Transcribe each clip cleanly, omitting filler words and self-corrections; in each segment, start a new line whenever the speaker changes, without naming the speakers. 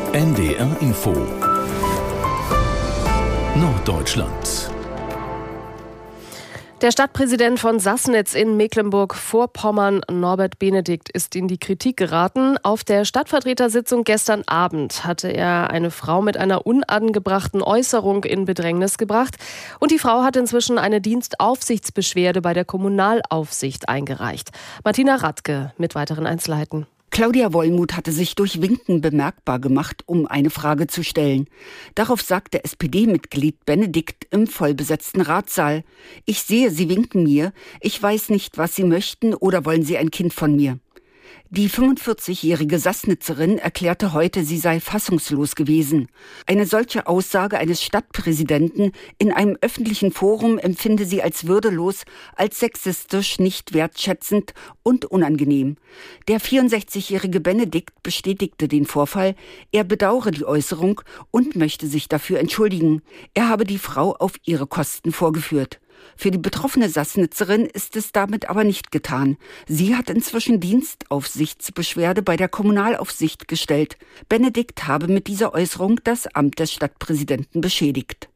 NDR Info Norddeutschland.
Der Stadtpräsident von Sassnitz in Mecklenburg-Vorpommern, Norbert Benedikt, ist in die Kritik geraten. Auf der Stadtvertretersitzung gestern Abend hatte er eine Frau mit einer unangebrachten Äußerung in Bedrängnis gebracht. Und die Frau hat inzwischen eine Dienstaufsichtsbeschwerde bei der Kommunalaufsicht eingereicht. Martina Radke mit weiteren Einzelheiten.
Claudia Wollmuth hatte sich durch Winken bemerkbar gemacht, um eine Frage zu stellen. Darauf sagte SPD-Mitglied Benedikt im vollbesetzten Ratssaal: Ich sehe, Sie winken mir. Ich weiß nicht, was Sie möchten, oder wollen Sie ein Kind von mir? Die 45-jährige Sassnitzerin erklärte heute, sie sei fassungslos gewesen. Eine solche Aussage eines Stadtpräsidenten in einem öffentlichen Forum empfinde sie als würdelos, als sexistisch, nicht wertschätzend und unangenehm. Der 64-jährige Benedikt bestätigte den Vorfall. Er bedauere die Äußerung und möchte sich dafür entschuldigen. Er habe die Frau auf ihre Kosten vorgeführt. Für die betroffene Sassnitzerin ist es damit aber nicht getan. Sie hat inzwischen Dienstaufsichtsbeschwerde bei der Kommunalaufsicht gestellt. Benedikt habe mit dieser Äußerung das Amt des Stadtpräsidenten beschädigt.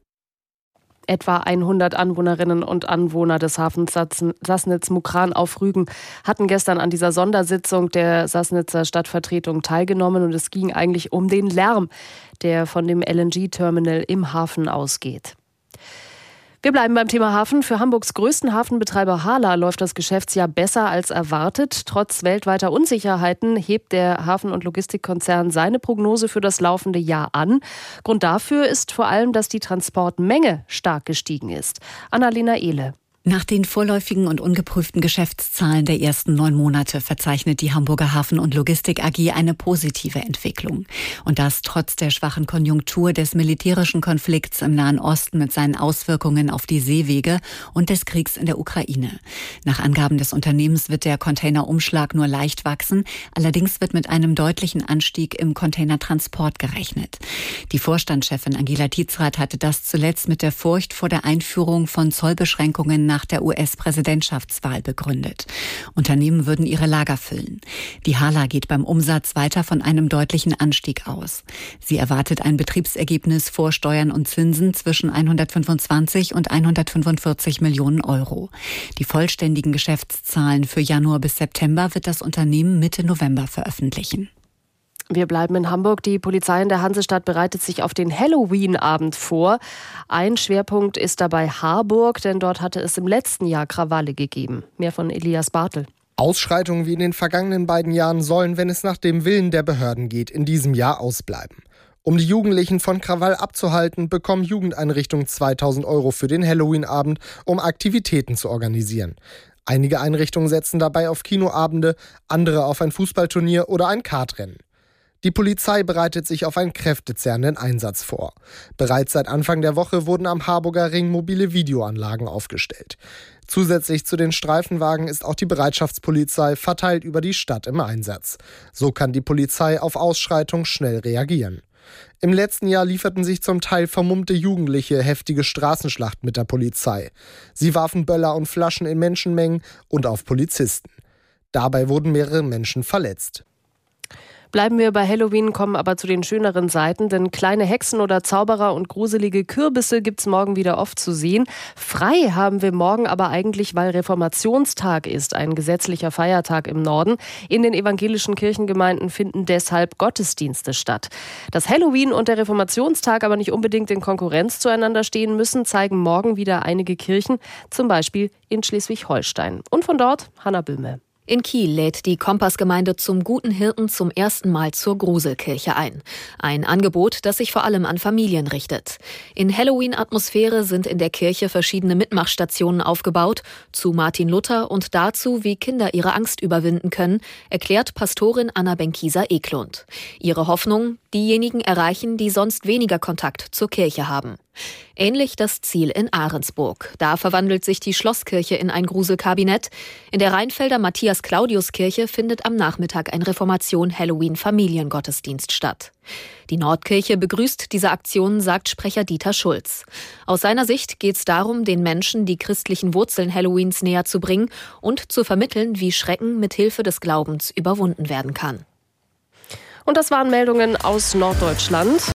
Etwa 100 Anwohnerinnen und Anwohner des Hafens Sassnitz-Mukran auf Rügen hatten gestern an dieser Sondersitzung der Sassnitzer Stadtvertretung teilgenommen. Und es ging eigentlich um den Lärm, der von dem LNG-Terminal im Hafen ausgeht. Wir bleiben beim Thema Hafen. Für Hamburgs größten Hafenbetreiber HHLA läuft das Geschäftsjahr besser als erwartet. Trotz weltweiter Unsicherheiten hebt der Hafen- und Logistikkonzern seine Prognose für das laufende Jahr an. Grund dafür ist vor allem, dass die Transportmenge stark gestiegen ist. Annalena Ehle.
Nach den vorläufigen und ungeprüften Geschäftszahlen der ersten 9 Monate verzeichnet die Hamburger Hafen- und Logistik AG eine positive Entwicklung. Und das trotz der schwachen Konjunktur, des militärischen Konflikts im Nahen Osten mit seinen Auswirkungen auf die Seewege und des Kriegs in der Ukraine. Nach Angaben des Unternehmens wird der Containerumschlag nur leicht wachsen. Allerdings wird mit einem deutlichen Anstieg im Containertransport gerechnet. Die Vorstandschefin Angela Tietzrath hatte das zuletzt mit der Furcht vor der Einführung von Zollbeschränkungen nach der US-Präsidentschaftswahl begründet. Unternehmen würden ihre Lager füllen. Die HHLA geht beim Umsatz weiter von einem deutlichen Anstieg aus. Sie erwartet ein Betriebsergebnis vor Steuern und Zinsen zwischen 125 und 145 Millionen Euro. Die vollständigen Geschäftszahlen für Januar bis September wird das Unternehmen Mitte November veröffentlichen.
Wir bleiben in Hamburg. Die Polizei in der Hansestadt bereitet sich auf den Halloween-Abend vor. Ein Schwerpunkt ist dabei Harburg, denn dort hatte es im letzten Jahr Krawalle gegeben. Mehr von Elias Bartel.
Ausschreitungen wie in den vergangenen beiden Jahren sollen, wenn es nach dem Willen der Behörden geht, in diesem Jahr ausbleiben. Um die Jugendlichen von Krawall abzuhalten, bekommen Jugendeinrichtungen 2.000 Euro für den Halloween-Abend, um Aktivitäten zu organisieren. Einige Einrichtungen setzen dabei auf Kinoabende, andere auf ein Fußballturnier oder ein Kartrennen. Die Polizei bereitet sich auf einen kräftezehrenden Einsatz vor. Bereits seit Anfang der Woche wurden am Harburger Ring mobile Videoanlagen aufgestellt. Zusätzlich zu den Streifenwagen ist auch die Bereitschaftspolizei verteilt über die Stadt im Einsatz. So kann die Polizei auf Ausschreitungen schnell reagieren. Im letzten Jahr lieferten sich zum Teil vermummte Jugendliche heftige Straßenschlachten mit der Polizei. Sie warfen Böller und Flaschen in Menschenmengen und auf Polizisten. Dabei wurden mehrere Menschen verletzt.
Bleiben wir bei Halloween, kommen aber zu den schöneren Seiten, denn kleine Hexen oder Zauberer und gruselige Kürbisse gibt's morgen wieder oft zu sehen. Frei haben wir morgen aber eigentlich, weil Reformationstag ist, ein gesetzlicher Feiertag im Norden. In den evangelischen Kirchengemeinden finden deshalb Gottesdienste statt. Dass Halloween und der Reformationstag aber nicht unbedingt in Konkurrenz zueinander stehen müssen, zeigen morgen wieder einige Kirchen, zum Beispiel in Schleswig-Holstein. Und von dort Hanna Böhme.
In Kiel lädt die Kompassgemeinde zum Guten Hirten zum ersten Mal zur Gruselkirche ein. Ein Angebot, das sich vor allem an Familien richtet. In Halloween-Atmosphäre sind in der Kirche verschiedene Mitmachstationen aufgebaut, zu Martin Luther und dazu, wie Kinder ihre Angst überwinden können, erklärt Pastorin Anna Benkieser-Eklund. Ihre Hoffnung, diejenigen erreichen, die sonst weniger Kontakt zur Kirche haben. Ähnlich das Ziel in Ahrensburg. Da verwandelt sich die Schlosskirche in ein Gruselkabinett. In der Rheinfelder Matthias-Claudius-Kirche findet am Nachmittag ein Reformation-Halloween-Familiengottesdienst statt. Die Nordkirche begrüßt diese Aktion, sagt Sprecher Dieter Schulz. Aus seiner Sicht geht es darum, den Menschen die christlichen Wurzeln Halloweens näher zu bringen und zu vermitteln, wie Schrecken mit Hilfe des Glaubens überwunden werden kann.
Und das waren Meldungen aus Norddeutschland.